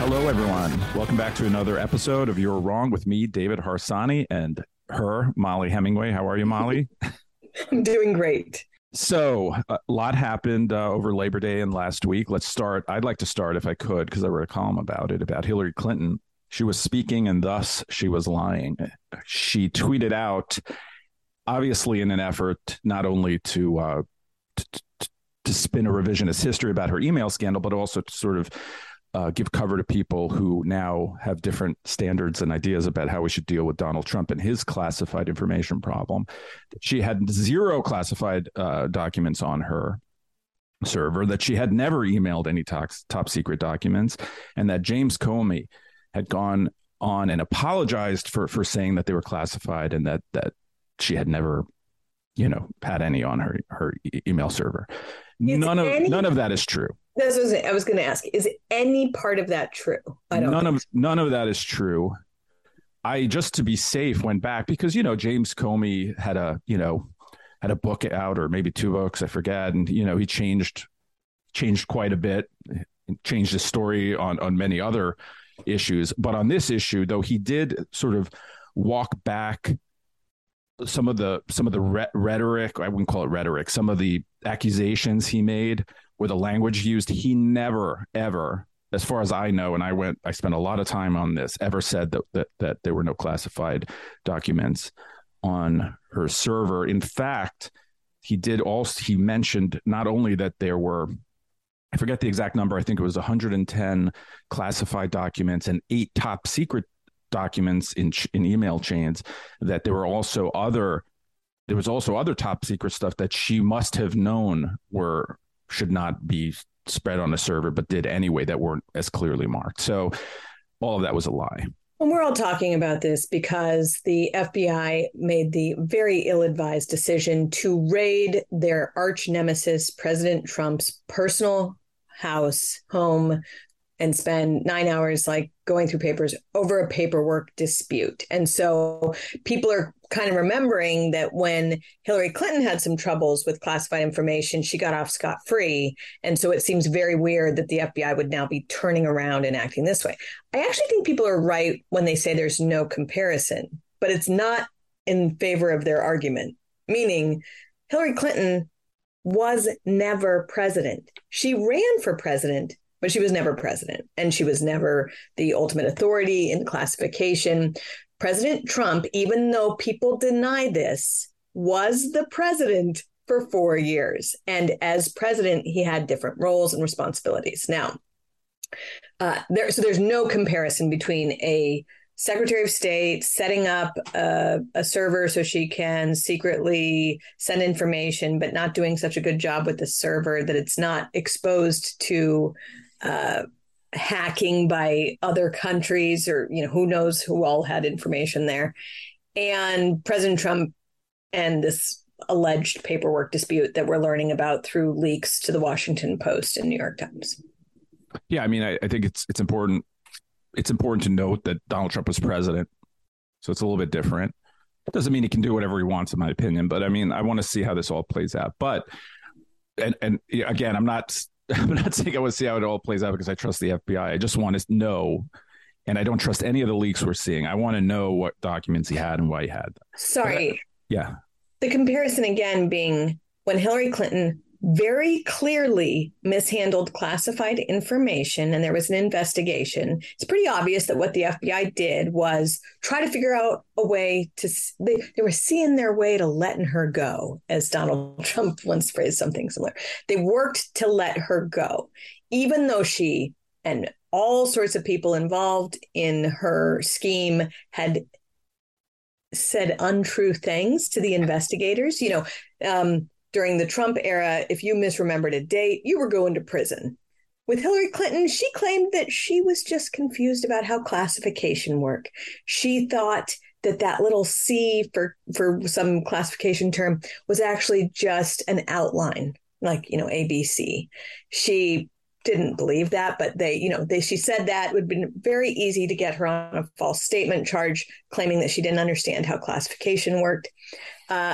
Hello, everyone. Welcome back to another episode of You're Wrong with me, David Harsanyi, and her, Molly Hemingway. How are you, Molly? I'm doing great. So a lot happened over Labor Day and last week. I'd like to start, if I could, because I wrote a column about it, about Hillary Clinton. She was speaking and thus she was lying. She tweeted out, obviously in an effort not only to spin a revisionist history about her email scandal, but also to sort of give cover to people who now have different standards and ideas about how we should deal with Donald Trump and his classified information problem. She had zero classified documents on her server, that she had never emailed any top secret documents, and that James Comey had gone on and apologized for saying that they were classified, and that she had never, had any on her email server. None of that is true. That's what I was going to ask. Is any part of that true? None of that is true. I, just to be safe, went back because, James Comey had a book out, or maybe two books, I forget. And, he changed quite a bit, changed his story on many other issues. But on this issue, though, he did sort of walk back some of the rhetoric. I wouldn't call it rhetoric. Some of the accusations he made, or the language used. He never, ever, as far as I know, and I spent a lot of time on this, ever said that there were no classified documents on her server. In fact, he mentioned not only that there were, I forget the exact number, I think it was 110 classified documents and 8 top secret documents in email chains, that there was also other top secret stuff that she must have known should not be spread on a server, but did anyway, that weren't as clearly marked. So all of that was a lie. And we're all talking about this because the FBI made the very ill-advised decision to raid their arch nemesis, President Trump's personal home, and spend 9 hours going through papers over a paperwork dispute. And so people are kind of remembering that when Hillary Clinton had some troubles with classified information, she got off scot-free. And so it seems very weird that the FBI would now be turning around and acting this way. I actually think people are right when they say there's no comparison, but it's not in favor of their argument, meaning Hillary Clinton was never president. She ran for president, but she was never president, and she was never the ultimate authority in classification. President Trump, even though people deny this, was the president for 4 years. And as president, he had different roles and responsibilities. Now, there's no comparison between a Secretary of State setting up a server so she can secretly send information, but not doing such a good job with the server that it's not exposed to hacking by other countries, or who knows who all had information there, and President Trump and this alleged paperwork dispute that we're learning about through leaks to the Washington Post and New York Times. Yeah, I mean, I think it's important. It's important to note that Donald Trump was president, so it's a little bit different. It doesn't mean he can do whatever he wants, in my opinion. But I mean, I want to see how this all plays out. But and again, I'm not saying I want to see how it all plays out because I trust the FBI. I just want to know, and I don't trust any of the leaks we're seeing. I want to know what documents he had and why he had them. Sorry. Yeah. The comparison again being when Hillary Clinton very clearly mishandled classified information and there was an investigation. It's pretty obvious that what the FBI did was try to figure out a way to, they were seeing their way to letting her go, as Donald Trump once phrased something similar. They worked to let her go, even though she and all sorts of people involved in her scheme had said untrue things to the investigators. During the Trump era, if you misremembered a date, you were going to prison. With Hillary Clinton, she claimed that she was just confused about how classification worked. She thought that little C for some classification term was actually just an outline, like, ABC. She didn't believe that, but she said that it would have been very easy to get her on a false statement charge, claiming that she didn't understand how classification worked.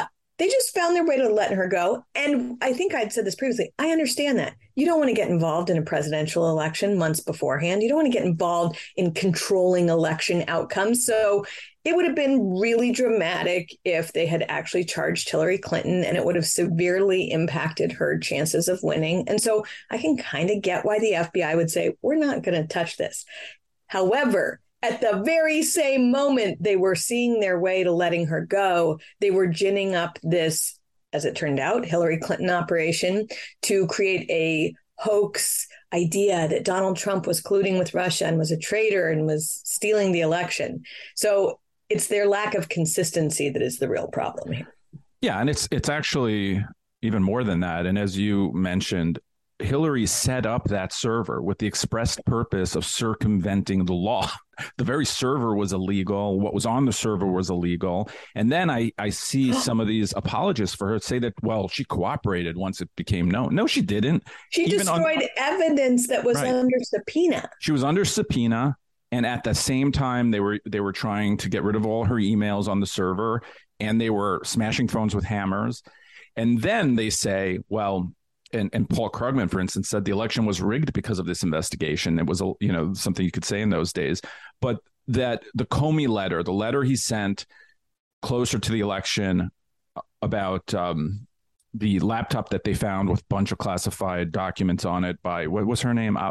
They just found their way to letting her go. And I think I'd said this previously. I understand that. You don't want to get involved in a presidential election months beforehand. You don't want to get involved in controlling election outcomes. So it would have been really dramatic if they had actually charged Hillary Clinton, and it would have severely impacted her chances of winning. And so I can kind of get why the FBI would say, we're not going to touch this. However, at the very same moment they were seeing their way to letting her go, they were ginning up this, as it turned out, Hillary Clinton operation to create a hoax idea that Donald Trump was colluding with Russia and was a traitor and was stealing the election. So it's their lack of consistency that is the real problem here. Yeah, and it's actually even more than that. And as you mentioned, Hillary set up that server with the express purpose of circumventing the law. The very server was illegal. What was on the server was illegal. And then I see some of these apologists for her say that, well, she cooperated once it became known. No, she didn't. She destroyed evidence that was under subpoena. She was under subpoena. And at the same time, they were trying to get rid of all her emails on the server, and they were smashing phones with hammers. And then they say, well, and Paul Krugman, for instance, said the election was rigged because of this investigation. It was, something you could say in those days. But that the Comey letter, the letter he sent closer to the election about the laptop that they found with a bunch of classified documents on it by, what was her name?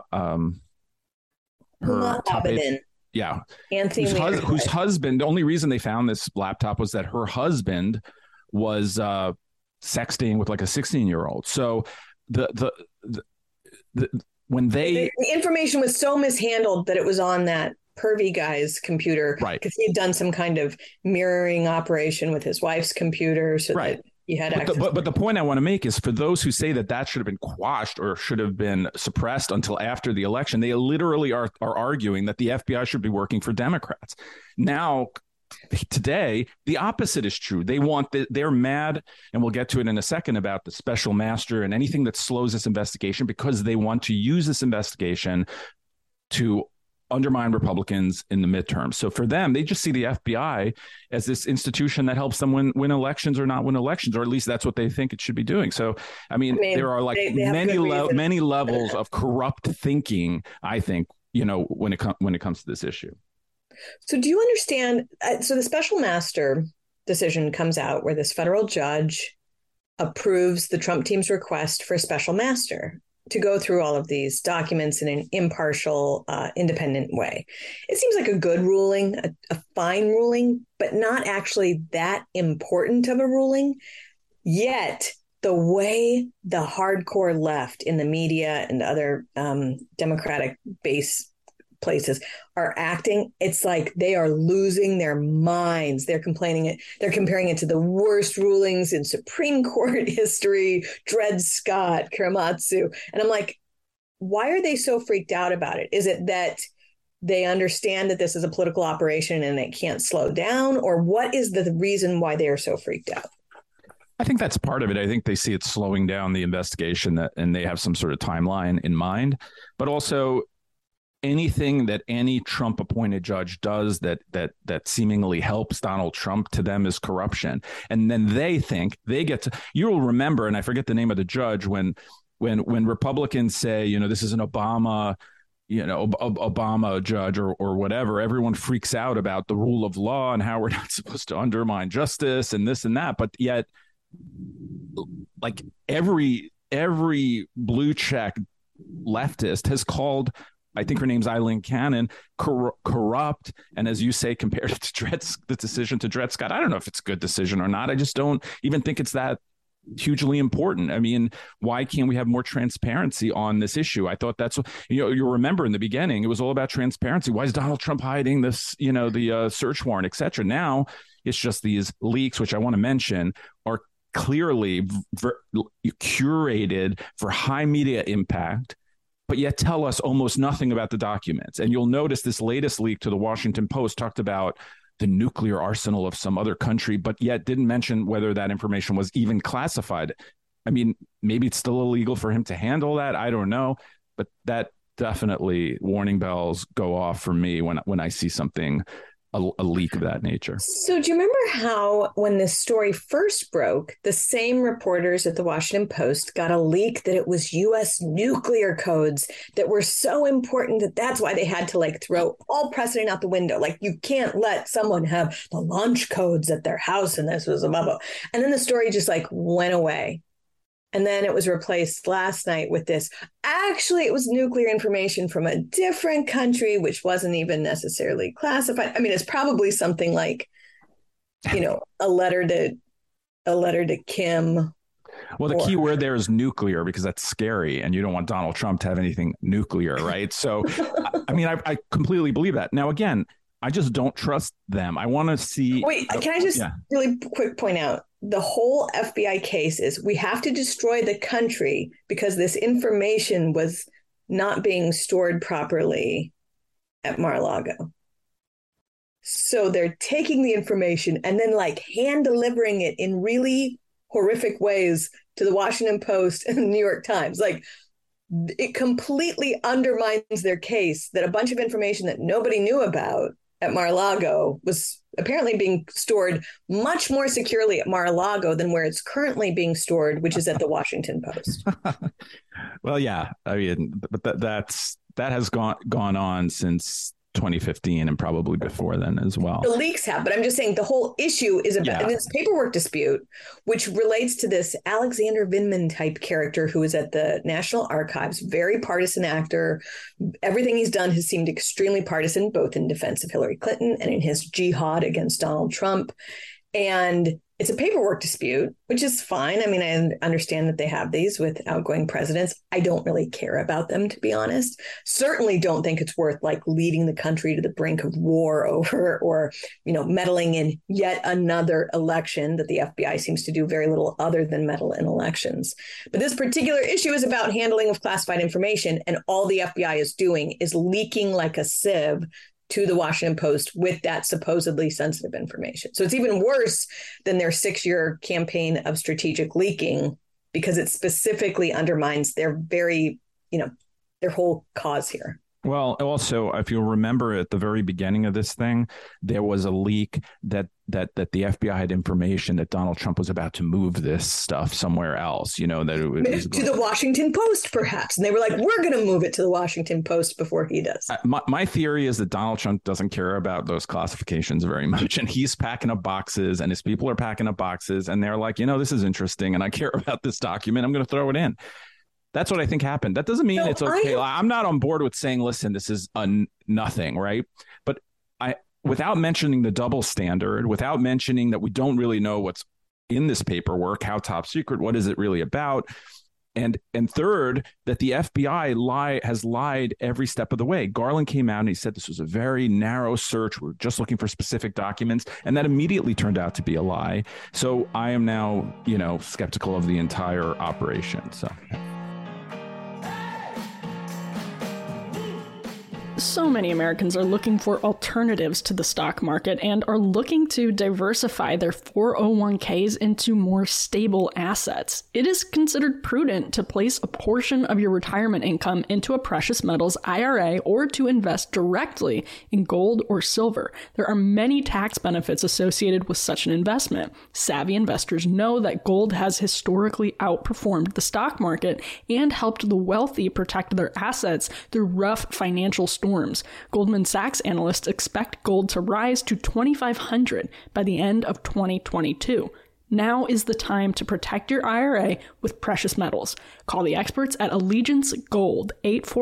Her top aide, yeah, Anthony, whose husband. The only reason they found this laptop was that her husband was sexting with like a 16-year-old. So when the information was so mishandled that it was on that pervy guy's computer, right? Because he had done some kind of mirroring operation with his wife's computer, so right. That he had access. But the point I want to make is, for those who say that should have been quashed or should have been suppressed until after the election, they literally are arguing that the FBI should be working for Democrats. Now, today, the opposite is true. They're mad, and we'll get to it in a second, about the special master and anything that slows this investigation, because they want to use this investigation to undermine Republicans in the midterms. So for them, they just see the FBI as this institution that helps them win elections or not win elections, or at least that's what they think it should be doing. So, I mean there are like many levels of corrupt thinking, I think, when it comes to this issue. So do you understand? So the special master decision comes out where this federal judge approves the Trump team's request for a special master to go through all of these documents in an impartial, independent way. It seems like a good ruling, a fine ruling, but not actually that important of a ruling. Yet the way the hardcore left in the media and other Democratic base places are acting, it's like they are losing their minds. They're comparing it to the worst rulings in Supreme Court history, Dred Scott, Korematsu. And I'm like, why are they so freaked out about it? Is it that they understand that this is a political operation and it can't slow down? Or what is the reason why they are so freaked out? I think that's part of it. I think they see it slowing down the investigation, and they have some sort of timeline in mind, but also anything that any Trump appointed judge does that seemingly helps Donald Trump, to them, is corruption. And then they think they get to, you'll remember, and I forget the name of the judge, when Republicans say, this is an Obama judge or whatever, everyone freaks out about the rule of law and how we're not supposed to undermine justice and this and that. But yet, like every blue check leftist has called, I think her name's Eileen Cannon, corrupt. And as you say, compared it to the decision to Dred Scott, I don't know if it's a good decision or not. I just don't even think it's that hugely important. I mean, why can't we have more transparency on this issue? I thought that's what, you remember in the beginning, it was all about transparency. Why is Donald Trump hiding this, the search warrant, et cetera? Now it's just these leaks, which I want to mention are clearly curated for high media impact, but yet tell us almost nothing about the documents. And you'll notice this latest leak to the Washington Post talked about the nuclear arsenal of some other country, but yet didn't mention whether that information was even classified. I mean, maybe it's still illegal for him to handle that. I don't know. But that definitely, warning bells go off for me when I see something a leak of that nature. So do you remember how when this story first broke, the same reporters at the Washington Post got a leak that it was U.S. nuclear codes that were so important that that's why they had to like throw all precedent out the window. Like you can't let someone have the launch codes at their house and this was a blah, blah. And then the story just like went away. And then it was replaced last night with this. Actually, it was nuclear information from a different country, which wasn't even necessarily classified. I mean, it's probably something like, you know, a letter to Kim. Well, the key word there is nuclear because that's scary, and you don't want Donald Trump to have anything nuclear, right? So, I mean, I completely believe that. Now, again, I just don't trust them. I want to see. Wait, can I just really quick point out? The whole FBI case is we have to destroy the country because this information was not being stored properly at Mar-a-Lago. So they're taking the information and then like hand delivering it in really horrific ways to the Washington Post and the New York Times. Like it completely undermines their case that a bunch of information that nobody knew about at Mar-a-Lago was apparently being stored much more securely at Mar-a-Lago than where it's currently being stored, which is at the Washington Post. Well, yeah, I mean, but that has gone on since 2015 and probably before then as well. The leaks have, but I'm just saying the whole issue is about this paperwork dispute, which relates to this Alexander Vindman type character who is at the National Archives, very partisan actor. Everything he's done has seemed extremely partisan, both in defense of Hillary Clinton and in his jihad against Donald Trump. And it's a paperwork dispute, which is fine. I mean, I understand that they have these with outgoing presidents. I don't really care about them, to be honest. Certainly don't think it's worth like leading the country to the brink of war over or, you know, meddling in yet another election that the FBI seems to do very little other than meddle in elections. But this particular issue is about handling of classified information. And all the FBI is doing is leaking like a sieve to the Washington Post with that supposedly sensitive information. So it's even worse than their 6-year campaign of strategic leaking because it specifically undermines their very, you know, their whole cause here. Well, also, if you'll remember at the very beginning of this thing, there was a leak that the FBI had information that Donald Trump was about to move this stuff somewhere else, you know, that it was to the Washington Post, perhaps. And they were like, we're going to move it to the Washington Post before he does. My theory is that Donald Trump doesn't care about those classifications very much. And he's packing up boxes and his people are packing up boxes. And they're like, you know, this is interesting. And I care about this document. I'm going to throw it in. That's what I think happened. That doesn't mean it's okay. I'm not on board with saying, listen, this is nothing, right? But without mentioning the double standard, without mentioning that we don't really know what's in this paperwork, how top secret, what is it really about? And third, that the FBI has lied every step of the way. Garland came out and he said this was a very narrow search. We're just looking for specific documents. And that immediately turned out to be a lie. So I am now, you know, skeptical of the entire operation. So many Americans are looking for alternatives to the stock market and are looking to diversify their 401ks into more stable assets. It is considered prudent to place a portion of your retirement income into a precious metals IRA or to invest directly in gold or silver. There are many tax benefits associated with such an investment. Savvy investors know that gold has historically outperformed the stock market and helped the wealthy protect their assets through rough financial storms. Goldman Sachs analysts expect gold to rise to $2,500 by the end of 2022. Now is the time to protect your IRA with precious metals. Call the experts at Allegiance Gold,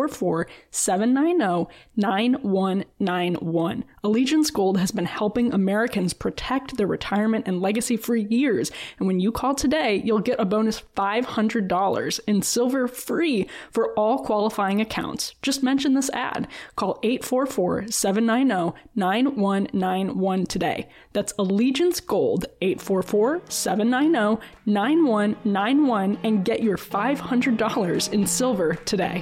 844-790-9191. Allegiance Gold has been helping Americans protect their retirement and legacy for years. And when you call today, you'll get a bonus $500 in silver free for all qualifying accounts. Just mention this ad. Call 844-790-9191 today. That's Allegiance Gold, 844-790-9191, and get your $500 in silver today.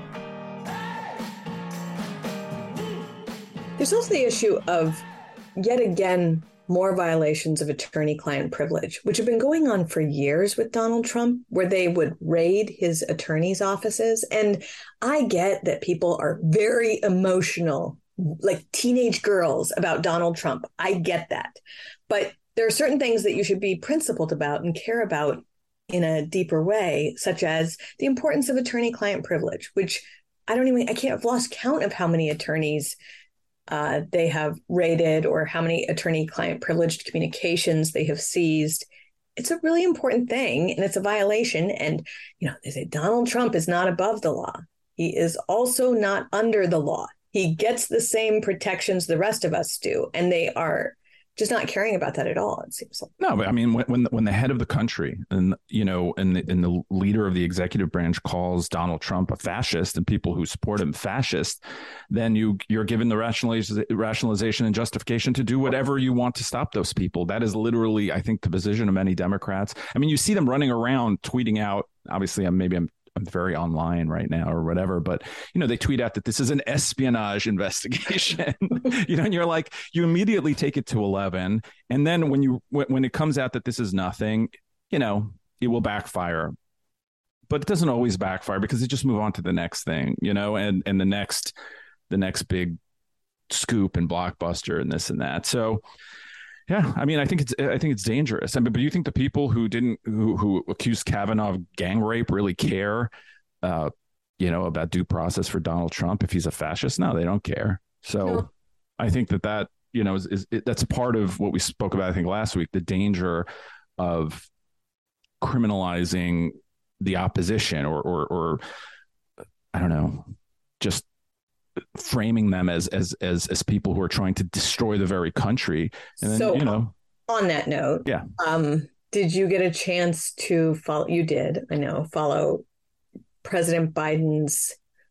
There's also the issue of, yet again, more violations of attorney-client privilege, which have been going on for years with Donald Trump, where they would raid his attorney's offices. And I get that people are very emotional like teenage girls about Donald Trump. I get that. But there are certain things that you should be principled about and care about in a deeper way, such as the importance of attorney-client privilege, which I can't have lost count of how many attorneys they have raided or how many attorney-client privileged communications they have seized. It's a really important thing, and it's a violation. And, they say Donald Trump is not above the law. He is also not under the law. He gets the same protections the rest of us do, and they are just not caring about that at all, it seems like. No, but I mean, when the head of the country and the leader of the executive branch calls Donald Trump a fascist and people who support him fascist, then you're given the rationalization and justification to do whatever you want to stop those people. That is literally, I think, the position of many Democrats. I mean, you see them running around tweeting out. Obviously, I'm very online right now or whatever, but they tweet out that this is an espionage investigation, and you're like, you immediately take it to 11. And then when it comes out that this is nothing, it will backfire, but it doesn't always backfire because they just move on to the next thing, and the next big scoop and blockbuster and this and that. So yeah, I mean, I think it's dangerous. I mean, but do you think the people who accused Kavanaugh of gang rape really care, about due process for Donald Trump if he's a fascist? No, they don't care. So no. I think that that's a part of what we spoke about, I think, last week, the danger of criminalizing the opposition or I don't know, just framing them as people who are trying to destroy the very country. And then, so on that note, yeah. Did you get a chance to follow? You did, I know, follow President Biden's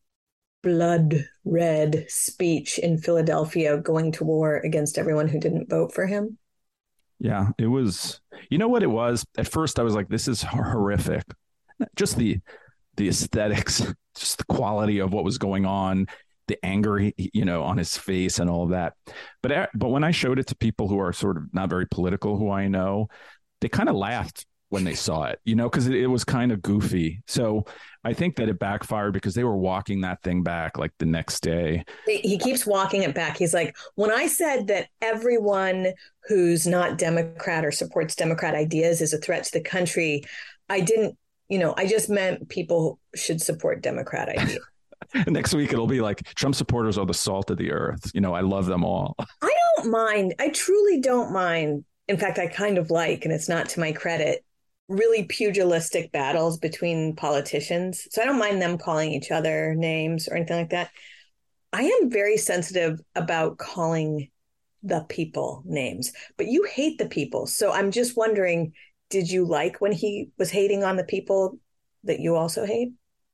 blood red speech in Philadelphia, going to war against everyone who didn't vote for him? Yeah, it was, what it was? At first I was like, this is horrific. Just the aesthetics, just the quality of what was going on, the anger, on his face and all of that. But when I showed it to people who are sort of not very political, who I know, they kind of laughed when they saw it, because it was kind of goofy. So I think that it backfired because they were walking that thing back like the next day. He keeps walking it back. He's like, when I said that everyone who's not Democrat or supports Democrat ideas is a threat to the country, I didn't, I just meant people should support Democrat ideas. Next week, it'll be like Trump supporters are the salt of the earth. I love them all. I don't mind. I truly don't mind. In fact, I kind of like, and it's not to my credit, really pugilistic battles between politicians. So I don't mind them calling each other names or anything like that. I am very sensitive about calling the people names, but you hate the people. So I'm just wondering, did you like when he was hating on the people that you also hate?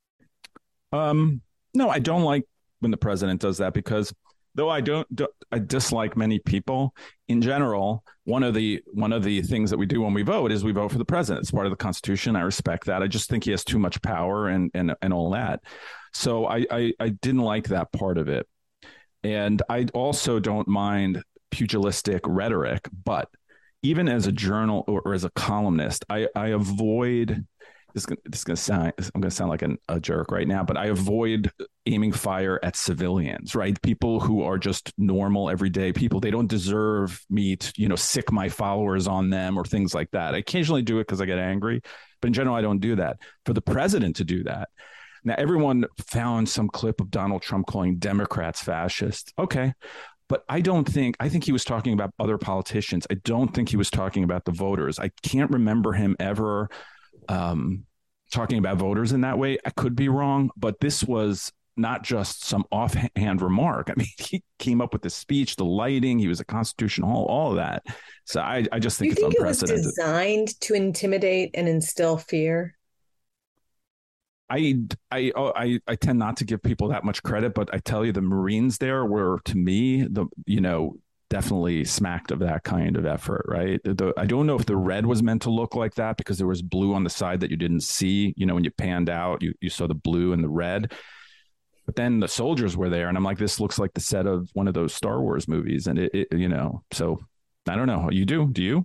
No, I don't like when the president does that because though I dislike many people in general, one of the things that we do when we vote is we vote for the president. It's part of the Constitution. I respect that. I just think he has too much power and all that. So I didn't like that part of it. And I also don't mind pugilistic rhetoric, but even as a journal or as a columnist, I avoid. I'm going to sound like a jerk right now, but I avoid aiming fire at civilians, right? People who are just normal, everyday people. They don't deserve me to, sick my followers on them or things like that. I occasionally do it because I get angry, but in general, I don't do that. For the president to do that. Now, everyone found some clip of Donald Trump calling Democrats fascist. Okay. But I think he was talking about other politicians. I don't think he was talking about the voters. I can't remember him ever talking about voters in that way. I could be wrong, but this was not just some offhand remark. I mean, he came up with the speech, the lighting, he was a Constitution Hall, all of that. So I just think it's unprecedented. It was designed to intimidate and instill fear? I tend not to give people that much credit, but I tell you, the Marines there were, to me, definitely smacked of that kind of effort, right? I don't know if the red was meant to look like that because there was blue on the side that you didn't see. When you panned out, you saw the blue and the red. But then the soldiers were there, and I'm like, this looks like the set of one of those Star Wars movies. And so I don't know. Do you?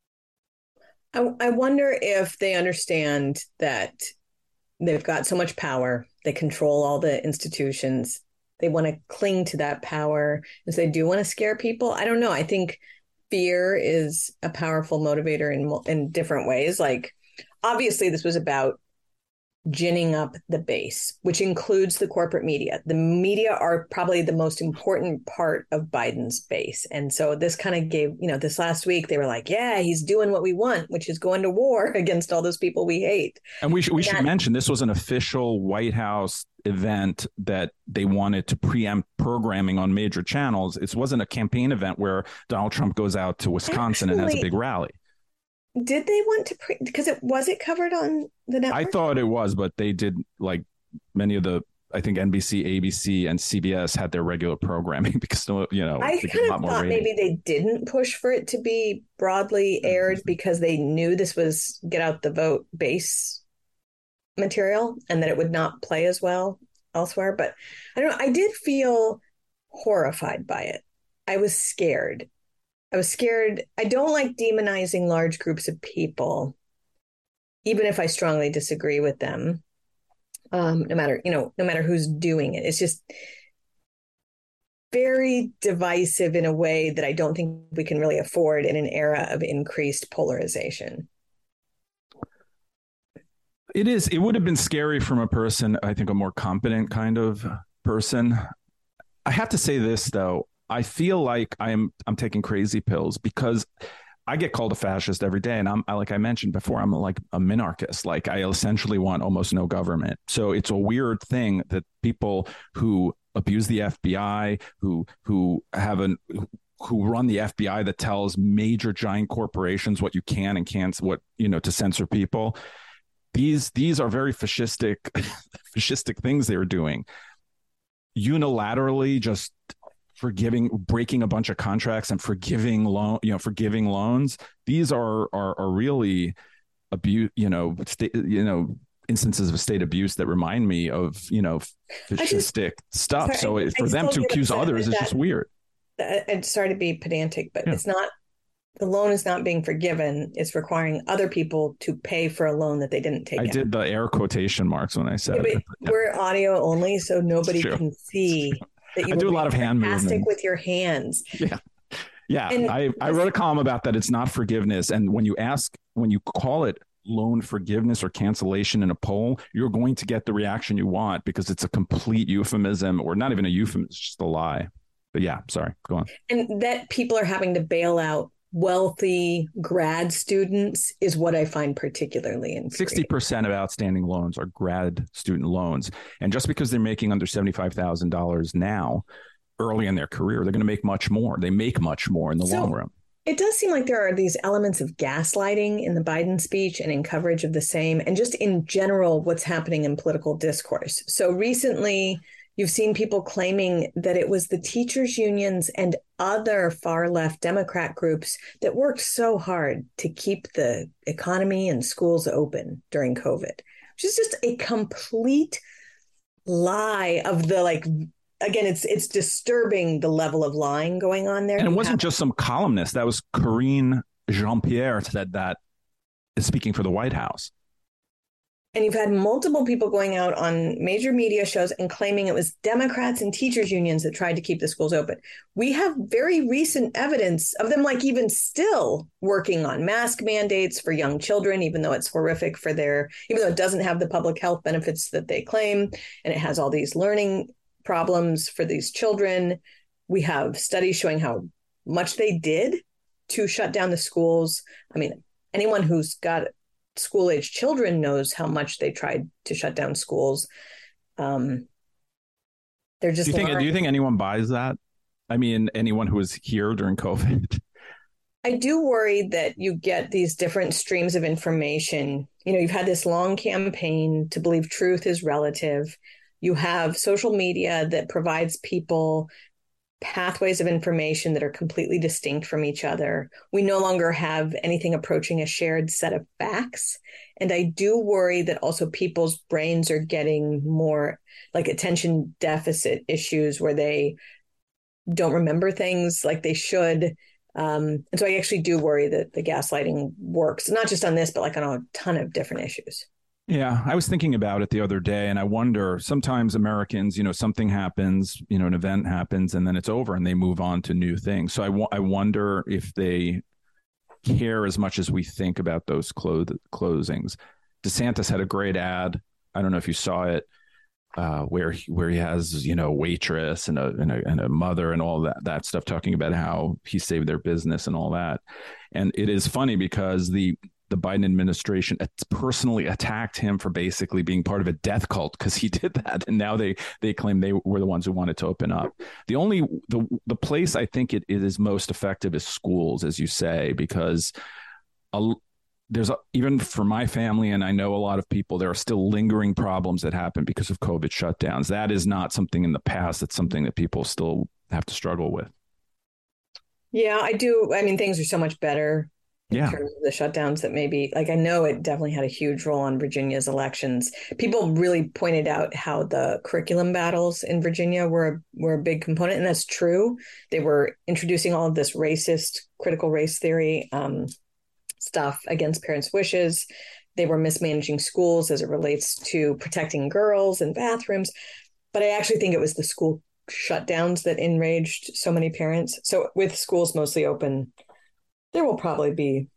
I wonder if they understand that they've got so much power, they control all the institutions, they want to cling to that power, and so they do want to scare people. I don't know. I think fear is a powerful motivator in different ways. Like, obviously, this was about ginning up the base, which includes the corporate media. The media are probably the most important part of Biden's base. And so this kind of gave, this last week, they were like, yeah, he's doing what we want, which is going to war against all those people we hate. And we should mention this was an official White House event that they wanted to preempt programming on major channels. It wasn't a campaign event where Donald Trump goes out to Wisconsin and has a big rally. Did they want to because was it covered on the network? I thought it was, but they did, like many of the, I think NBC, ABC, and CBS had their regular programming because, I kind of thought maybe they didn't push for it to be broadly aired because they knew this was get out the vote base material and that it would not play as well elsewhere. But I don't know. I did feel horrified by it. I was scared. I don't like demonizing large groups of people, even if I strongly disagree with them. No matter who's doing it. It's just very divisive in a way that I don't think we can really afford in an era of increased polarization. It is. It would have been scary from a person, I think, a more competent kind of person. I have to say this, though. I feel like I'm taking crazy pills because I get called a fascist every day. And like I mentioned before, I'm like a minarchist. Like I essentially want almost no government. So it's a weird thing that people who abuse the FBI, who run the FBI that tells major giant corporations what you can and can't, to censor people. These are very fascistic things they were doing. Unilaterally just breaking a bunch of contracts and forgiving loans. These are really abuse, instances of state abuse that remind me of, fascistic stuff. So for them to accuse others is just weird. I'm sorry to be pedantic, but it's not, the loan is not being forgiven. It's requiring other people to pay for a loan that they didn't take out. I did the air quotation marks when I said it. We're audio only, so nobody can see. That you I do a lot of hand movement with your hands. Yeah. And I wrote a column about that. It's not forgiveness. And when you call it loan forgiveness or cancellation in a poll, you're going to get the reaction you want because it's a complete euphemism, or not even a euphemism, it's just a lie. But yeah, sorry, go on. And that people are having to bail out wealthy grad students is what I find particularly infuriating. 60% of outstanding loans are grad student loans. And just because they're making under $75,000 now, early in their career, they're going to make much more. They make much more in the long run. It does seem like there are these elements of gaslighting in the Biden speech and in coverage of the same, and just in general, what's happening in political discourse. So recently, you've seen people claiming that it was the teachers' unions and other far left Democrat groups that worked so hard to keep the economy and schools open during COVID, which is just a complete lie of the, again, it's disturbing the level of lying going on there. And it wasn't just some columnist. That was Karine Jean-Pierre said that, speaking for the White House. And you've had multiple people going out on major media shows and claiming it was Democrats and teachers unions that tried to keep the schools open. We have very recent evidence of them, even still working on mask mandates for young children, even though it's horrific even though it doesn't have the public health benefits that they claim, and it has all these learning problems for these children. We have studies showing how much they did to shut down the schools. I mean, anyone who's got school-age children knows how much they tried to shut down schools. They're just. Do you think anyone buys that? I mean, anyone who was here during COVID? I do worry that you get these different streams of information. You've had this long campaign to believe truth is relative. You have social media that provides people pathways of information that are completely distinct from each other. We no longer have anything approaching a shared set of facts. And I do worry that also people's brains are getting more attention deficit issues where they don't remember things like they should. And so I actually do worry that the gaslighting works, not just on this, but on a ton of different issues. Yeah, I was thinking about it the other day, and I wonder sometimes Americans, something happens, an event happens, and then it's over, and they move on to new things. So I wonder if they care as much as we think about those closings. DeSantis had a great ad. I don't know if you saw it, where he has a waitress and a mother and all that stuff, talking about how he saved their business and all that. And it is funny because the Biden administration personally attacked him for basically being part of a death cult because he did that, and now they claim they were the ones who wanted to open up. The place I think it is most effective is schools, as you say, because even for my family, and I know a lot of people, there are still lingering problems that happen because of COVID shutdowns. That is not something in the past. It's something that people still have to struggle with. Yeah, I do. I mean, things are so much better in terms of the shutdowns that maybe, like, I know it definitely had a huge role on Virginia's elections. People really pointed out how the curriculum battles in Virginia were a big component, and that's true. They were introducing all of this racist, critical race theory stuff against parents' wishes. They were mismanaging schools as it relates to protecting girls and bathrooms. But I actually think it was the school shutdowns that enraged so many parents. So with schools mostly open, there will probably be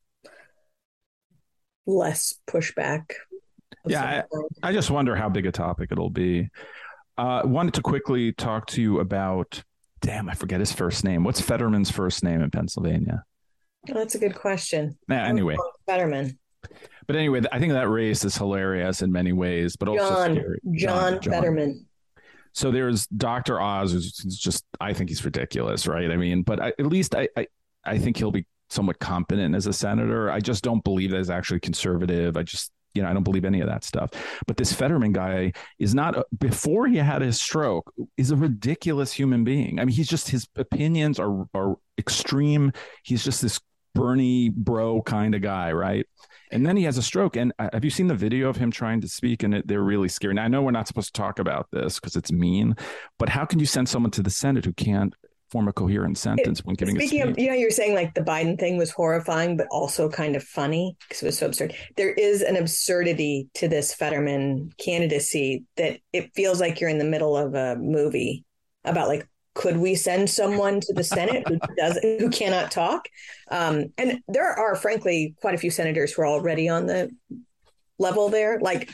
less pushback. Yeah, I just wonder how big a topic it'll be. Wanted to quickly talk to you about, I forget his first name. What's Fetterman's first name in Pennsylvania? Oh, that's a good question. Anyway. Fetterman. But anyway, I think that race is hilarious in many ways, but also scary. John Fetterman. So there's Dr. Oz, who's just, I think he's ridiculous, right? I mean, but at least I think he'll be somewhat competent as a senator. I just don't believe that he's actually conservative. I don't believe any of that stuff. But this Fetterman guy is not, before he had his stroke, is a ridiculous human being. I mean, his opinions are extreme. He's just this Bernie bro kind of guy, right? And then he has a stroke. And have you seen the video of him trying to speak? And they're really scary. Now, I know we're not supposed to talk about this because it's mean, but how can you send someone to the Senate who can't form a coherent sentence when giving a speech? Speaking of, you're saying like the Biden thing was horrifying, but also kind of funny because it was so absurd. There is an absurdity to this Fetterman candidacy that it feels like you're in the middle of a movie about, like, could we send someone to the Senate who cannot talk? And there are, frankly, quite a few senators who are already on the level there. Like,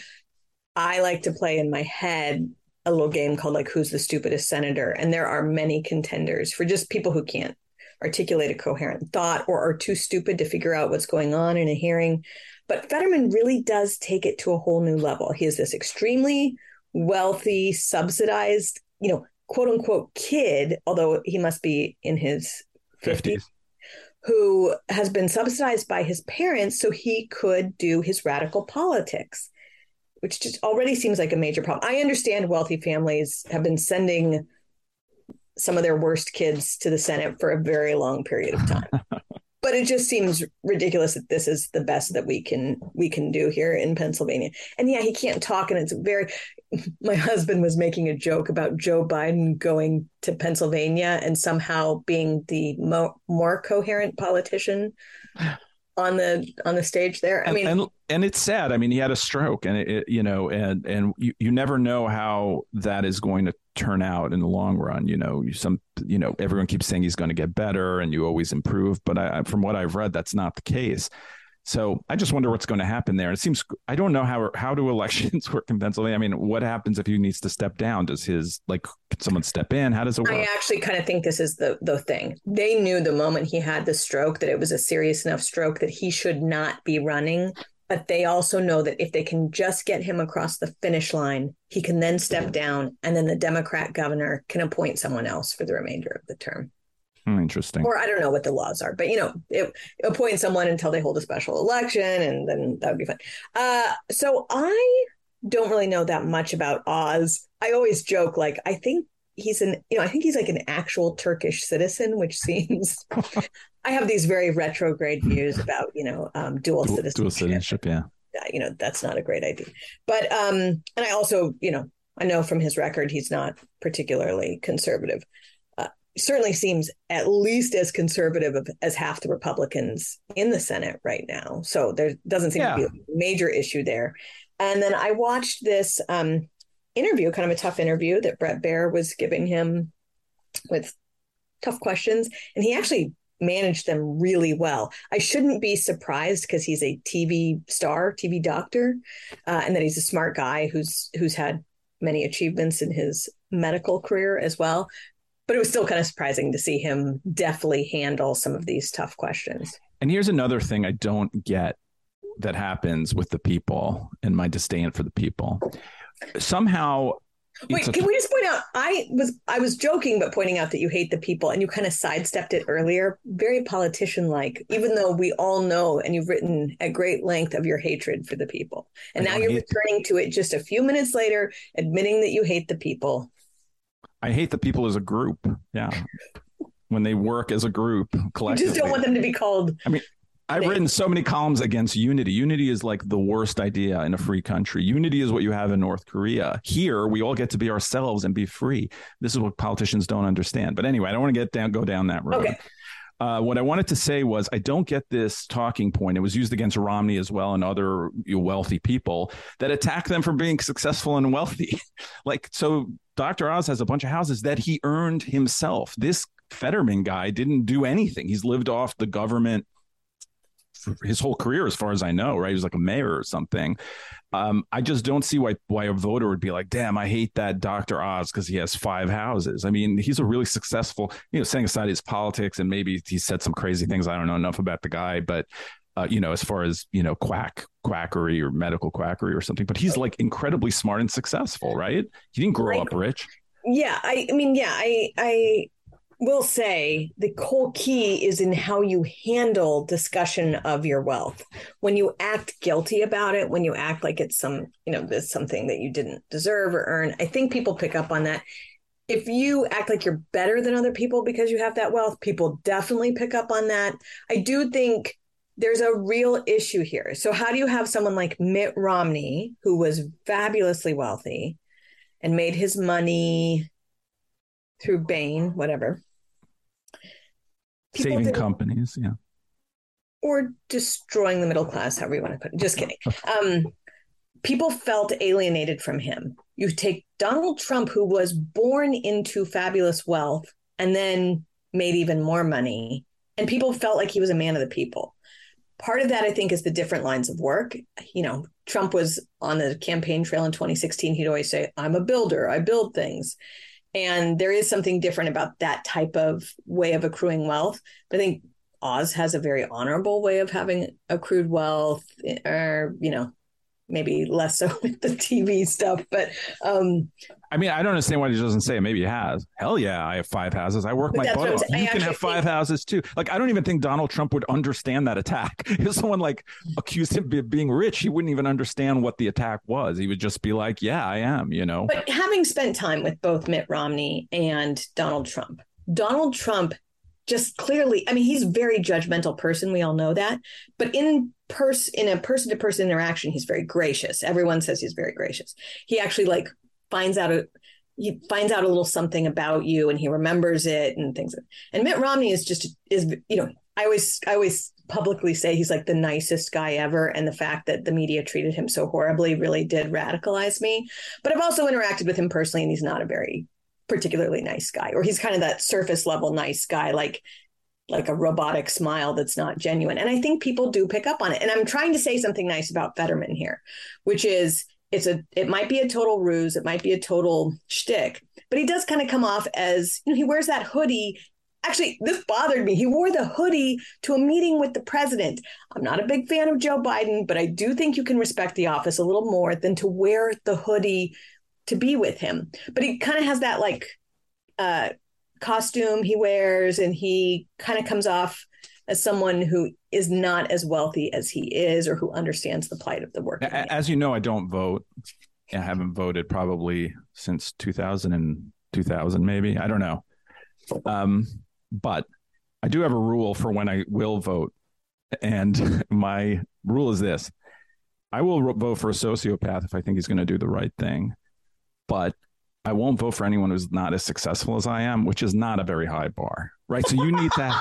I like to play in my head a little game called, like, Who's the Stupidest Senator? And there are many contenders for just people who can't articulate a coherent thought or are too stupid to figure out what's going on in a hearing. But Fetterman really does take it to a whole new level. He is this extremely wealthy, subsidized, quote unquote kid, although he must be in his 50s, who has been subsidized by his parents so he could do his radical politics, which just already seems like a major problem. I understand wealthy families have been sending some of their worst kids to the Senate for a very long period of time. But it just seems ridiculous that this is the best that we can do here in Pennsylvania. And yeah, he can't talk. And it's my husband was making a joke about Joe Biden going to Pennsylvania and somehow being the more coherent politician on the stage there. I mean, and it's sad. I mean, he had a stroke, and and you never know how that is going to turn out in the long run. Everyone keeps saying he's going to get better, and you always improve. But from what I've read, that's not the case. So I just wonder what's going to happen there. It seems, I don't know how do elections work in Pennsylvania. I mean, what happens if he needs to step down? Does can someone step in? How does it work? I actually kind of think this is the thing. They knew the moment he had the stroke that it was a serious enough stroke that he should not be running. But they also know that if they can just get him across the finish line, he can then step down, and then the Democrat governor can appoint someone else for the remainder of the term. Interesting. Or I don't know what the laws are, but it appoint someone until they hold a special election, and then that would be fun. So I don't really know that much about Oz. I always joke, like, I think he's like an actual Turkish citizen, which seems I have these very retrograde views about dual citizenship. Yeah. That's not a great idea. But and I also I know from his record he's not particularly conservative. certainly seems at least as conservative as half the Republicans in the Senate right now. So there doesn't seem to be a major issue there. And then I watched this interview, kind of a tough interview that Bret Baier was giving him with tough questions. And he actually managed them really well. I shouldn't be surprised because he's a TV star, TV doctor, and that he's a smart guy who's had many achievements in his medical career as well. But it was still kind of surprising to see him deftly handle some of these tough questions. And here's another thing I don't get that happens with the people and my disdain for the people. Somehow. Wait, can we just point out, I was joking, but pointing out that you hate the people, and you kind of sidestepped it earlier, very politician-like, even though we all know, and you've written at great length of your hatred for the people. And now you're returning to it just a few minutes later, admitting that you hate the people. I hate the people as a group. Yeah. When they work as a group collectively. You just don't want them to be called. I mean, I've written so many columns against unity. Unity is like the worst idea in a free country. Unity is what you have in North Korea. Here, we all get to be ourselves and be free. This is what politicians don't understand. But anyway, I don't want to go down that road. Okay. What I wanted to say was I don't get this talking point. It was used against Romney as well and other wealthy people that attack them for being successful and wealthy. So Dr. Oz has a bunch of houses that he earned himself. This Fetterman guy didn't do anything. He's lived off the government for his whole career, as far as I know, right? He was like a mayor or something. I just don't see why a voter would be like, damn, I hate that Dr. Oz because he has 5 houses. I mean, he's a really successful, setting aside his politics and maybe he said some crazy things. I don't know enough about the guy, but as far as, quackery or medical quackery or something, but he's like incredibly smart and successful, right? He didn't grow up rich. Yeah. I will say the whole key is in how you handle discussion of your wealth. When you act guilty about it, when you act like it's there's something that you didn't deserve or earn, I think people pick up on that. If you act like you're better than other people because you have that wealth, people definitely pick up on that. I do think there's a real issue here. So how do you have someone like Mitt Romney, who was fabulously wealthy and made his money through Bain, whatever. Saving companies, yeah. Or destroying the middle class, however you want to put it. Just kidding. People felt alienated from him. You take Donald Trump, who was born into fabulous wealth and then made even more money, and people felt like he was a man of the people. Part of that, I think, is the different lines of work. Trump was on the campaign trail in 2016. He'd always say, I'm a builder. I build things. And there is something different about that type of way of accruing wealth. But I think Oz has a very honorable way of having accrued wealth, or, maybe less so with the TV stuff. But I don't understand why he doesn't say it. Maybe he has. Hell yeah, I have 5 houses. I work my butt off. You can have 5 houses too. I don't even think Donald Trump would understand that attack. If someone accused him of being rich, he wouldn't even understand what the attack was. He would just be like, yeah, I am, But having spent time with both Mitt Romney and Donald Trump just clearly, he's a very judgmental person. We all know that. But in a person-to-person interaction, he's very gracious. Everyone says he's very gracious. He actually finds out a little something about you and he remembers it and things. And Mitt Romney is I always publicly say he's like the nicest guy ever. And the fact that the media treated him so horribly really did radicalize me. But I've also interacted with him personally, and he's not a very particularly nice guy, or he's kind of that surface level nice guy, like a robotic smile that's not genuine. And I think people do pick up on it. And I'm trying to say something nice about Fetterman here, which is it might be a total ruse. It might be a total shtick, but he does kind of come off as, he wears that hoodie. Actually, this bothered me. He wore the hoodie to a meeting with the president. I'm not a big fan of Joe Biden, but I do think you can respect the office a little more than to wear the hoodie to be with him. But he kind of has that costume he wears, and he kind of comes off as someone who is not as wealthy as he is, or who understands the plight of the working man. As you know, I don't vote. I haven't voted probably since 2000 maybe. I don't know. But I do have a rule for when I will vote. And my rule is this: I will vote for a sociopath if I think he's going to do the right thing. But I won't vote for anyone who's not as successful as I am, which is not a very high bar, right? So you need to.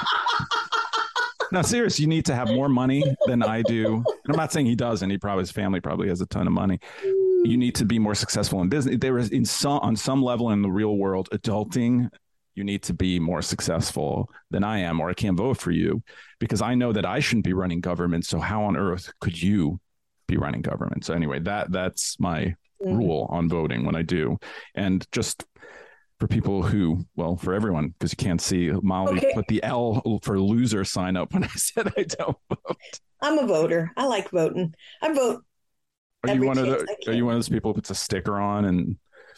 No, serious. You need to have more money than I do. And I'm not saying he doesn't. His family probably has a ton of money. You need to be more successful in business. There is on some level in the real world, adulting, you need to be more successful than I am, or I can't vote for you because I know that I shouldn't be running government. So how on earth could you be running government? So anyway, that's my rule on voting when I do. And just for people who, well, for everyone, because you can't see, Molly put the L for loser sign up when I said I don't vote. I'm a voter. I like voting. I vote. Are you one of those people who puts a sticker on and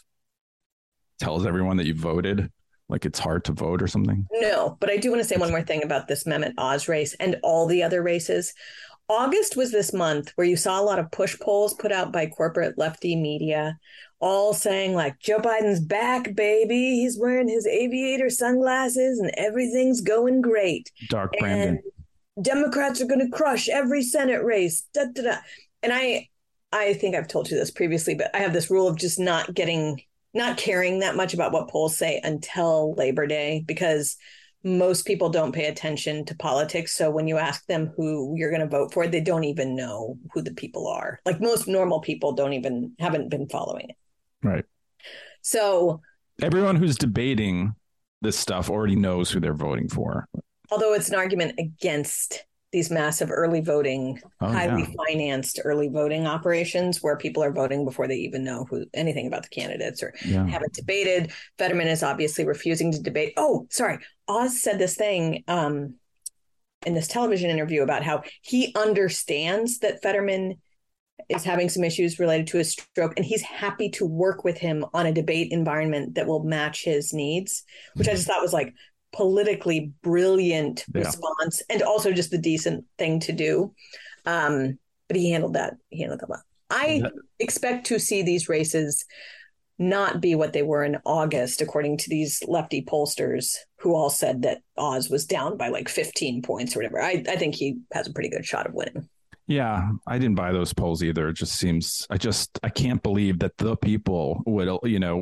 tells everyone that you voted? Like it's hard to vote or something? No, but I do want to say one more thing about this Mehmet Oz race and all the other races. August was this month where you saw a lot of push polls put out by corporate lefty media, all saying like, Joe Biden's back, baby. He's wearing his aviator sunglasses and everything's going great. Dark Brandon. And Democrats are going to crush every Senate race. Da, da, da. And I think I've told you this previously, but I have this rule of just not caring that much about what polls say until Labor Day, because most people don't pay attention to politics. So when you ask them who you're going to vote for, they don't even know who the people are. Like most normal people haven't been following it. Right. So everyone who's debating this stuff already knows who they're voting for. Although it's an argument against these massive early voting, highly financed early voting operations where people are voting before they even know anything about the candidates or haven't debated. Fetterman is obviously refusing to debate. Oh, sorry. Oz said this thing in this television interview about how he understands that Fetterman is having some issues related to his stroke, and he's happy to work with him on a debate environment that will match his needs, which I just thought was like politically brilliant response and also just the decent thing to do. But he handled that well. I expect to see these races not be what they were in August, according to these lefty pollsters who all said that Oz was down by like 15 points or whatever. I think he has a pretty good shot of winning. Yeah, I didn't buy those polls either. It just seems I can't believe that the people would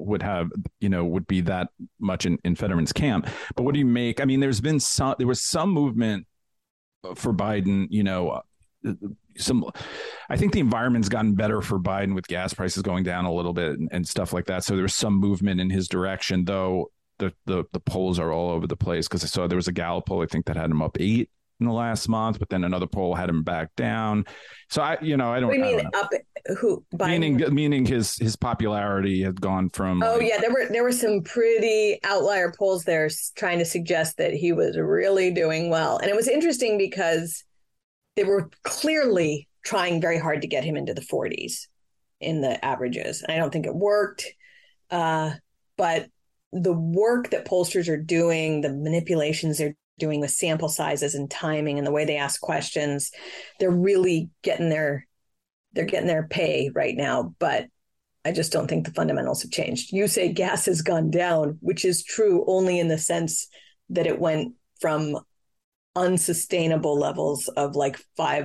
be that much in Fetterman's camp. But what do you make? I mean, there was some movement for Biden, I think the environment's gotten better for Biden with gas prices going down a little bit and stuff like that. So there was some movement in his direction, though the polls are all over the place, because I saw there was a Gallup poll, I think, that had him up 8 in the last month, but then another poll had him back down. So I don't know. Up who? Biden? Meaning his popularity had gone from. Oh yeah, there were some pretty outlier polls there trying to suggest that he was really doing well, and it was interesting because they were clearly trying very hard to get him into the 40s in the averages, and I don't think it worked. But the work that pollsters are doing, the manipulations they're doing with sample sizes and timing and the way they ask questions, they're really getting their pay right now. But I just don't think the fundamentals have changed. You say gas has gone down, which is true only in the sense that it went from unsustainable levels of like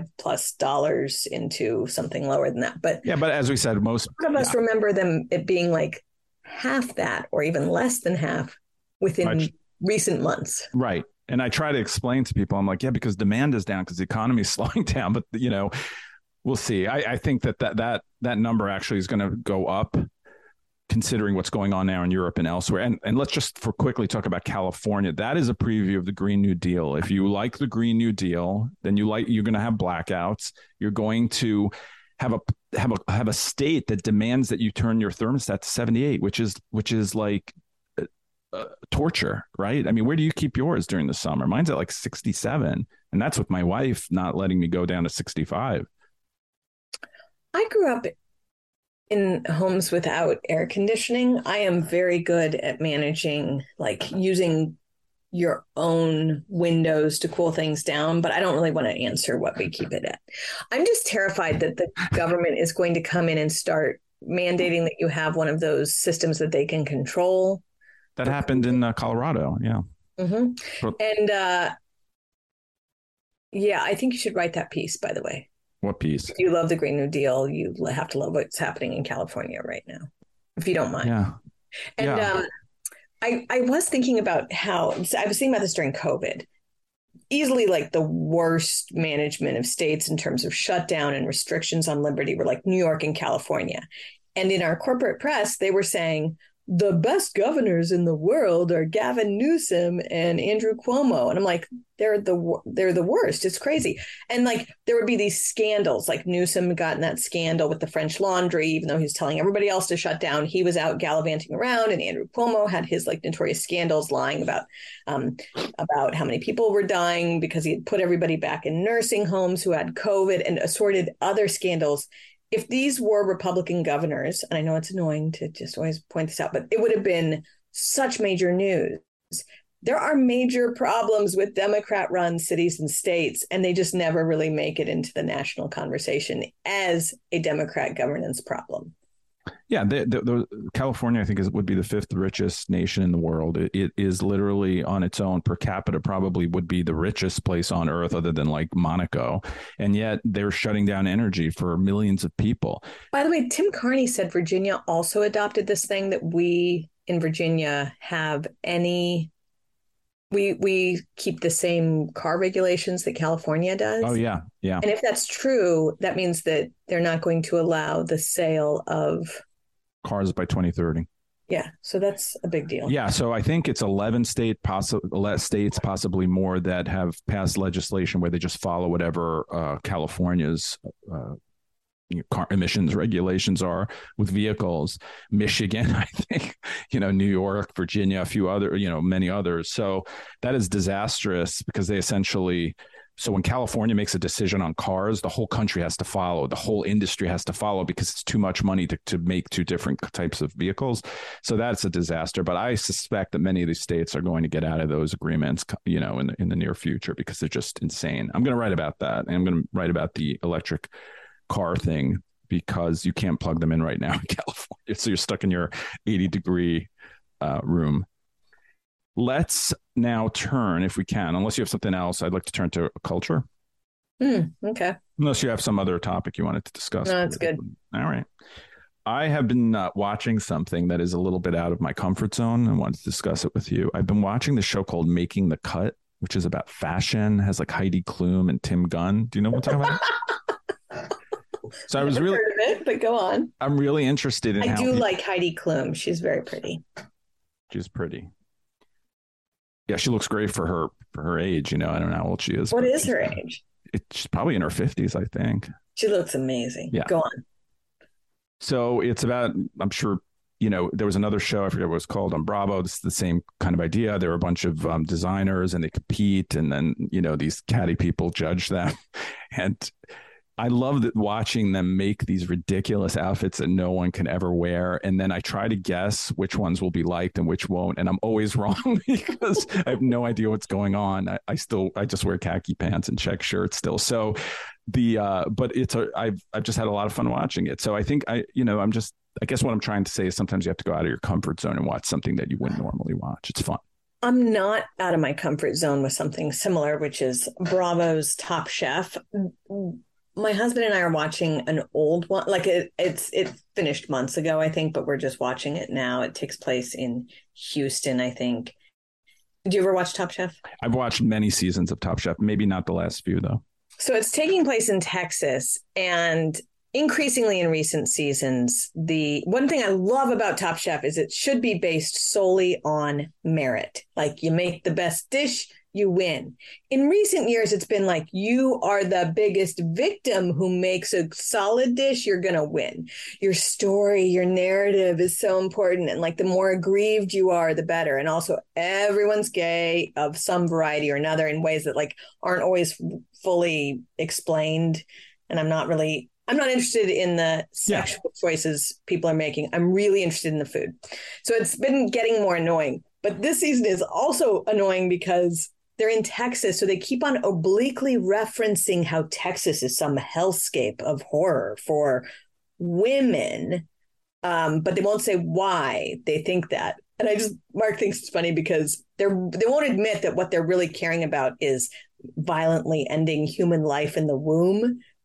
$5+ into something lower than that. But as we said, most of us remember it being like half that or even less than half within recent months. Right. And I try to explain to people, I'm like, because demand is down because the economy is slowing down. But, we'll see. I think that number actually is going to go up, considering what's going on now in Europe and elsewhere. And let's just quickly talk about California. That is a preview of the Green New Deal. If you like the Green New Deal, then you're going to have blackouts. You're going to have a state that demands that you turn your thermostat to 78, which is like torture, right? I mean, where do you keep yours during the summer? Mine's at like 67, and that's with my wife not letting me go down to 65. I grew up in homes without air conditioning. I am very good at managing, like using your own windows to cool things down, but I don't really want to answer what we keep it at. I'm just terrified that the government is going to come in and start mandating that you have one of those systems that they can control. That happened in Colorado. Yeah. Mm-hmm. And I think you should write that piece, by the way. What piece? If you love the Green New Deal, you have to love what's happening in California right now, if you don't mind. Yeah. And Yeah. I was thinking about how I was thinking about this during COVID. Easily like the worst management of states in terms of shutdown and restrictions on liberty were like New York and California. And in our corporate press, they were saying the best governors in the world are Gavin Newsom and Andrew Cuomo. And I'm like, they're the worst. It's crazy. And like there would be these scandals, like Newsom got in that scandal with the French Laundry, even though he was telling everybody else to shut down, he was out gallivanting around. And Andrew Cuomo had his like notorious scandals lying about how many people were dying because he had put everybody back in nursing homes who had COVID and assorted other scandals. If these were Republican governors, and I know it's annoying to just always point this out, but it would have been such major news. There are major problems with Democrat-run cities and states, and they just never really make it into the national conversation as a Democrat governance problem. Yeah, the California, I think, would be the fifth richest nation in the world. It is literally on its own per capita, probably would be the richest place on earth, other than like Monaco. And yet they're shutting down energy for millions of people. By the way, Tim Carney said Virginia also adopted this thing that we in Virginia have we keep the same car regulations that California does. Oh, yeah. Yeah. And if that's true, that means that they're not going to allow the sale of cars by 2030. Yeah. So that's a big deal. Yeah. So I think it's 11 states, possibly more, that have passed legislation where they just follow whatever California's car emissions regulations are with vehicles. Michigan, I think, New York, Virginia, a few other, many others. So that is disastrous because they essentially, so when California makes a decision on cars, the whole country has to follow, the whole industry has to follow because it's too much money to make two different types of vehicles. So that's a disaster. But I suspect that many of these states are going to get out of those agreements, in the near future because they're just insane. I'm going to write about that. And I'm going to write about the electric car thing because you can't plug them in right now in California. So you're stuck in your 80-degree room. Let's now turn, if we can, unless you have something else, I'd like to turn to culture. Okay. Unless you have some other topic you wanted to discuss. No, that's good. All right. I have been watching something that is a little bit out of my comfort zone and wanted to discuss it with you. I've been watching the show called Making the Cut, which is about fashion, has like Heidi Klum and Tim Gunn. Do you know what I'm talking about? So I was really heard of it, but go on. I'm really interested in I how do like Heidi Klum. She's very pretty. She's pretty. Yeah, she looks great for her age. I don't know how old she is. What is her age? She's probably in her 50s, I think. She looks amazing. Yeah. Go on. So it's about, I'm sure, there was another show, I forget what it was called, on Bravo. It's the same kind of idea. There were a bunch of designers and they compete, and then, these catty people judge them. And I love watching them make these ridiculous outfits that no one can ever wear. And then I try to guess which ones will be liked and which won't. And I'm always wrong because I have no idea what's going on. I just wear khaki pants and check shirts still. So but I've just had a lot of fun watching it. So I think I guess what I'm trying to say is sometimes you have to go out of your comfort zone and watch something that you wouldn't normally watch. It's fun. I'm not out of my comfort zone with something similar, which is Bravo's Top Chef. My husband and I are watching an old one. Like it finished months ago, I think, but we're just watching it now. It takes place in Houston, I think. Did you ever watch Top Chef? I've watched many seasons of Top Chef, maybe not the last few, though. So it's taking place in Texas, and increasingly in recent seasons, the one thing I love about Top Chef is it should be based solely on merit. Like you make the best dish, you win. In recent years, it's been like, you are the biggest victim who makes a solid dish, you're going to win. Your story, your narrative is so important. And like the more aggrieved you are, the better. And also everyone's gay of some variety or another in ways that like aren't always fully explained. And I'm not interested in the sexual choices people are making. I'm really interested in the food. So it's been getting more annoying. But this season is also annoying because they're in Texas, so they keep on obliquely referencing how Texas is some hellscape of horror for women, but they won't say why they think that. And Mark thinks it's funny because they won't admit that what they're really caring about is violently ending human life in the womb.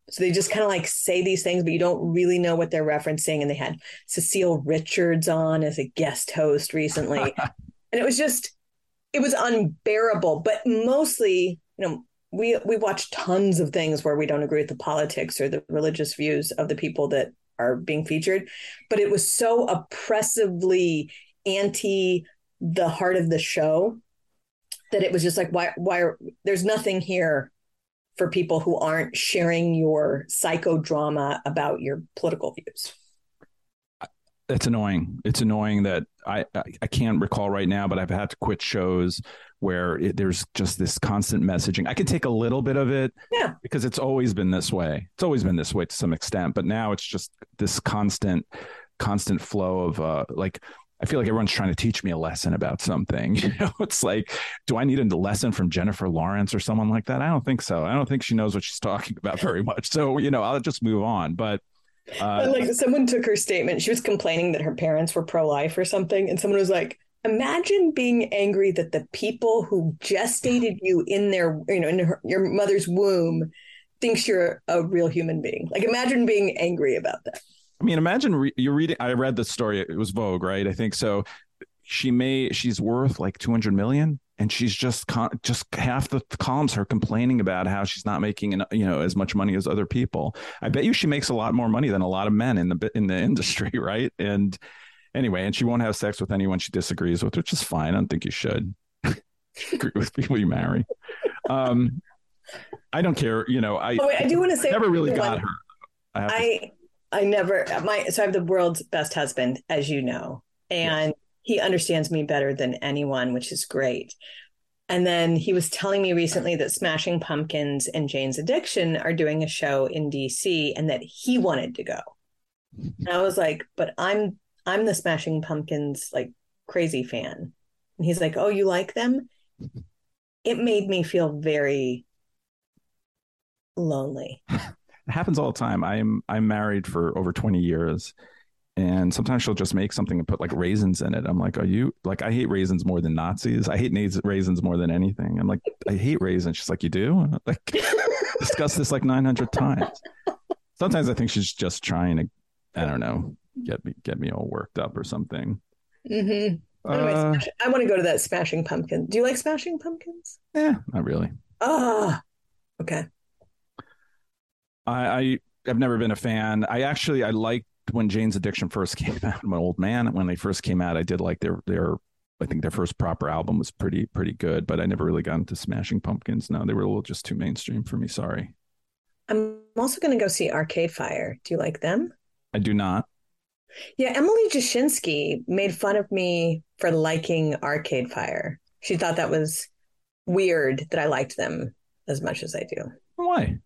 So they just kind of like say these things, but you don't really know what they're referencing. And they had Cecile Richards on as a guest host recently. And it was unbearable. But mostly, we watch tons of things where we don't agree with the politics or the religious views of the people that are being featured. But it was so oppressively anti the heart of the show that it was just like, why there's nothing here for people who aren't sharing your psychodrama about your political views. It's annoying. It's annoying that I can't recall right now, but I've had to quit shows where there's just this constant messaging. I can take a little bit of it because it's always been this way. It's always been this way to some extent, but now it's just this constant flow of like, I feel like everyone's trying to teach me a lesson about something. It's like, do I need a lesson from Jennifer Lawrence or someone like that? I don't think so. I don't think she knows what she's talking about very much. So, I'll just move on. But like someone took her statement. She was complaining that her parents were pro-life or something. And someone was like, imagine being angry that the people who gestated you in their, in your mother's womb thinks you're a real human being. Like, imagine being angry about that. I mean, imagine you're reading. I read the story. It was Vogue, right? I think so. She's worth like 200 million, and she's just half the columns are complaining about how she's not making as much money as other people. I bet you she makes a lot more money than a lot of men in the industry, right? And anyway, and she won't have sex with anyone she disagrees with, which is fine. I don't think you should agree with people you marry. I don't care. I do want to say, never really got her. I never, so I have the world's best husband, as you know, and he understands me better than anyone, which is great. And then he was telling me recently that Smashing Pumpkins and Jane's Addiction are doing a show in DC and that he wanted to go. And I was like, but I'm the Smashing Pumpkins, like, crazy fan. And he's like, oh, you like them? It made me feel very lonely. It happens all the time. I'm married for over 20 years, and sometimes she'll just make something and put like raisins in it. I'm like, are you like, I hate raisins more than Nazis. I hate raisins more than anything. I'm like, I hate raisins. She's like, you do? Like, discuss this like 900 times. Sometimes I think she's just trying to, I don't know, get me all worked up or something. Mm-hmm. Anyways, I want to go to that Smashing Pumpkin. Do you like Smashing Pumpkins? Yeah, not really. Okay. I've never been a fan. I liked when Jane's Addiction first came out. I'm an old man. When they first came out, I did like their I think their first proper album was pretty good, but I never really got into Smashing Pumpkins. No, they were a little just too mainstream for me. Sorry. I'm also going to go see Arcade Fire. Do you like them? I do not. Yeah, Emily Jashinsky made fun of me for liking Arcade Fire. She thought that was weird that I liked them as much as I do. Why?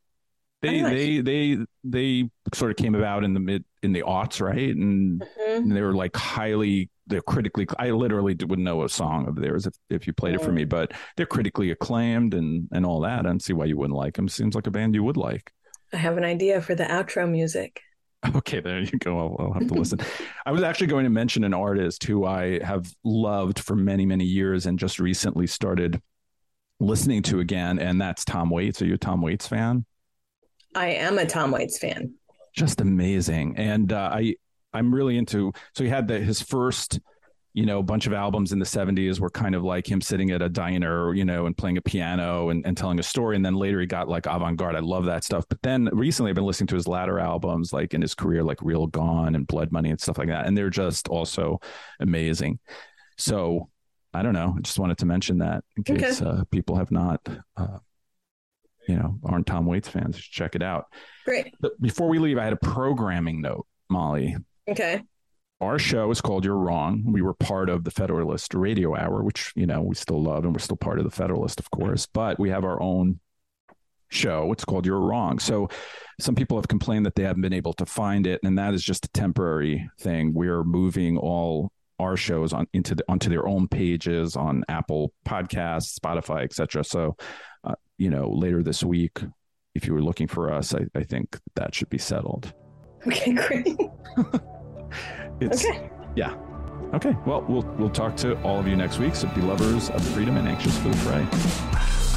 They sort of came about in the aughts, right? And, and they were like they're critically. I literally wouldn't know a song of theirs if you played it for me, but they're critically acclaimed and all that. I don't see why you wouldn't like them. Seems like a band you would like. I have an idea for the outro music. Okay, there you go. I'll have to listen. I was actually going to mention an artist who I have loved for many, many years and just recently started listening to again, and that's Tom Waits. Are you a Tom Waits fan? I am a Tom Waits fan. Just amazing. And I'm really into, so he had his first, bunch of albums in the 70s were kind of like him sitting at a diner, and playing a piano and telling a story. And then later he got like avant-garde. I love that stuff. But then recently I've been listening to his latter albums, like in his career, like Real Gone and Blood Money and stuff like that. And they're just also amazing. So I don't know. I just wanted to mention that in case people have not, aren't Tom Waits fans. Check it out. Great. But before we leave, I had a programming note, Molly. Okay. Our show is called You're Wrong. We were part of the Federalist Radio Hour, which, we still love, and we're still part of the Federalist, of course, but we have our own show. It's called You're Wrong. So some people have complained that they haven't been able to find it, and that is just a temporary thing. We're moving all our shows onto their own pages on Apple Podcasts, Spotify, etc. So, later this week, if you were looking for us, I think that should be settled. Okay, great. Okay. Yeah. Okay. Well, we'll talk to all of you next week. So be lovers of freedom and anxious for the fray.